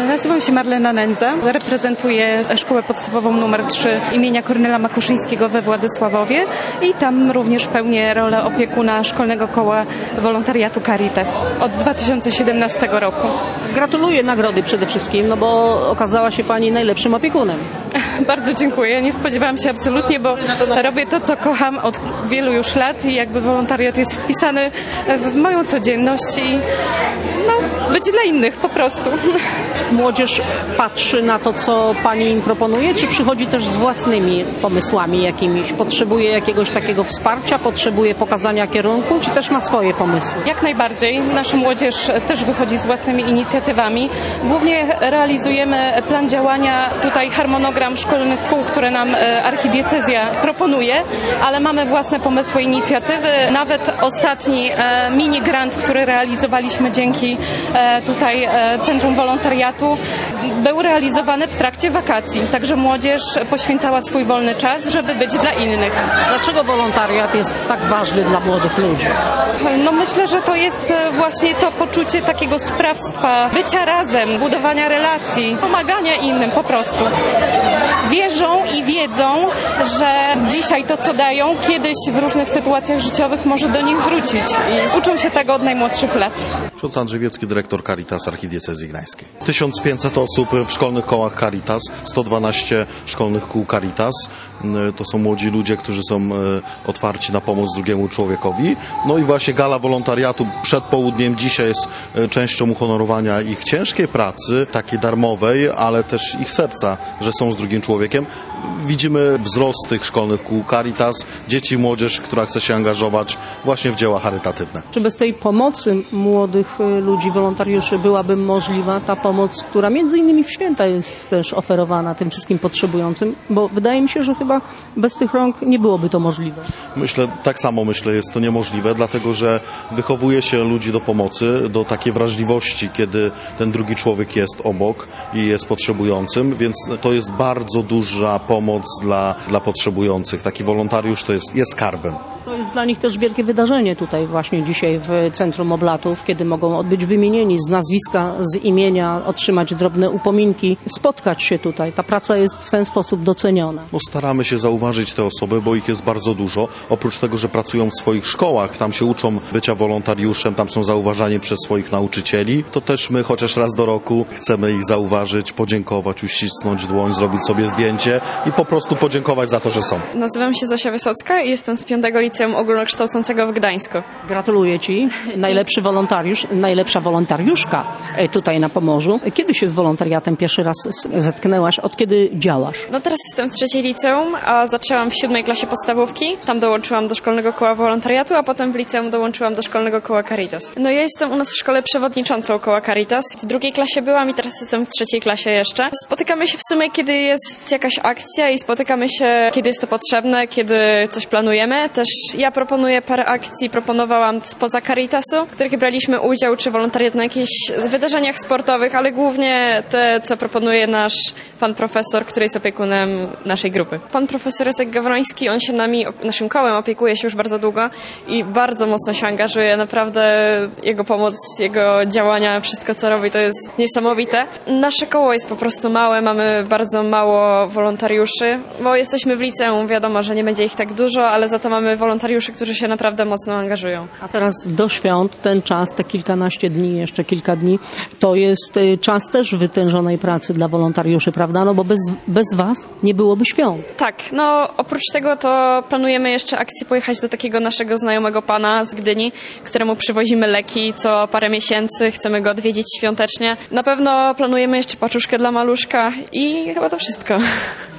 Nazywam się Marlena Nędza, reprezentuję Szkołę Podstawową nr 3 imienia Kornela Makuszyńskiego we Władysławowie i tam również pełnię rolę opiekuna Szkolnego Koła Wolontariatu Caritas od 2017 roku. Gratuluję nagrody przede wszystkim, no bo okazała się Pani najlepszym opiekunem. Bardzo dziękuję. Nie spodziewałam się absolutnie, bo robię to, co kocham od wielu już lat i jakby wolontariat jest wpisany w moją codzienność i być dla innych po prostu. Młodzież patrzy na to, co Pani im proponuje, czy przychodzi też z własnymi pomysłami jakimiś? Potrzebuje jakiegoś takiego wsparcia, potrzebuje pokazania kierunku, czy też ma swoje pomysły? Jak najbardziej. Nasza młodzież też wychodzi z własnymi inicjatywami. Głównie realizujemy plan działania, tutaj harmonogram szkolnych kół, które nam archidiecezja proponuje, ale mamy własne pomysły, inicjatywy. Nawet ostatni mini grant, który realizowaliśmy dzięki tutaj Centrum Wolontariatu, był realizowany w trakcie wakacji. Także młodzież poświęcała swój wolny czas, żeby być dla innych. Dlaczego wolontariat jest tak ważny dla młodych ludzi? No myślę, że to jest właśnie to poczucie takiego sprawstwa, bycia razem, budowania relacji, pomagania innym po prostu. Wierzą i wiedzą, że dzisiaj to, co dają, kiedyś w różnych sytuacjach życiowych może do nich wrócić. I uczą się tego od najmłodszych lat. Ksiądz Andrzej Wiecki, dyrektor Caritas Archidiecezji Gdańskiej. 1500 osób w szkolnych kołach Caritas, 112 szkolnych kół Caritas. To są młodzi ludzie, którzy są otwarci na pomoc drugiemu człowiekowi. No i właśnie gala wolontariatu przed południem dzisiaj jest częścią uhonorowania ich ciężkiej pracy, takiej darmowej, ale też ich serca, że są z drugim człowiekiem. Widzimy wzrost tych szkolnych kół Caritas, dzieci i młodzież, która chce się angażować właśnie w dzieła charytatywne. Czy bez tej pomocy młodych ludzi, wolontariuszy byłaby możliwa ta pomoc, która między innymi w święta jest też oferowana tym wszystkim potrzebującym? Bo wydaje mi się, że chyba bez tych rąk nie byłoby to możliwe. Tak samo myślę, jest to niemożliwe, dlatego że wychowuje się ludzi do pomocy, do takiej wrażliwości, kiedy ten drugi człowiek jest obok i jest potrzebującym, więc to jest bardzo duża pomoc dla potrzebujących. Taki wolontariusz to jest skarbem. To jest dla nich też wielkie wydarzenie tutaj właśnie dzisiaj w Centrum Oblatów, kiedy mogą być wymienieni z nazwiska, z imienia, otrzymać drobne upominki, spotkać się tutaj. Ta praca jest w ten sposób doceniona. No, staramy się zauważyć te osoby, bo ich jest bardzo dużo. Oprócz tego, że pracują w swoich szkołach, tam się uczą bycia wolontariuszem, tam są zauważani przez swoich nauczycieli, to też my chociaż raz do roku chcemy ich zauważyć, podziękować, uścisnąć dłoń, zrobić sobie zdjęcie i po prostu podziękować za to, że są. Nazywam się Zosia Wysocka i jestem z 5. Liceum Ogólnokształcącego w Gdańsku. Gratuluję Ci. Najlepszy wolontariusz, najlepsza wolontariuszka tutaj na Pomorzu. Kiedy się z wolontariatem pierwszy raz zetknęłaś? Od kiedy działasz? No teraz jestem w 3. liceum, a zaczęłam w 7. klasie podstawówki. Tam dołączyłam do Szkolnego Koła Wolontariatu, a potem w liceum dołączyłam do Szkolnego Koła Caritas. No ja jestem u nas w szkole przewodniczącą Koła Caritas. W 2. klasie byłam i teraz jestem w 3. klasie jeszcze. Spotykamy się w sumie, kiedy jest jakaś akcja i spotykamy się, kiedy jest to potrzebne, kiedy coś planujemy. Też ja proponuję parę akcji, proponowałam spoza Caritasu, w których braliśmy udział, czy wolontariat na jakichś wydarzeniach sportowych, ale głównie te, co proponuje nasz pan profesor, który jest opiekunem naszej grupy. Pan profesor Jacek Gawroński, on się naszym kołem opiekuje się już bardzo długo i bardzo mocno się angażuje. Naprawdę jego pomoc, jego działania, wszystko co robi, to jest niesamowite. Nasze koło jest po prostu małe, mamy bardzo mało wolontariuszy, bo jesteśmy w liceum, wiadomo, że nie będzie ich tak dużo, ale za to mamy wolontariuszy, którzy się naprawdę mocno angażują. A teraz do świąt, ten czas, te kilkanaście dni, jeszcze kilka dni, to jest czas też wytężonej pracy dla wolontariuszy, prawda? No bo bez Was nie byłoby świąt. Tak, no oprócz tego to planujemy jeszcze akcję pojechać do takiego naszego znajomego pana z Gdyni, któremu przywozimy leki co parę miesięcy, chcemy go odwiedzić świątecznie. Na pewno planujemy jeszcze paczuszkę dla maluszka i chyba to wszystko.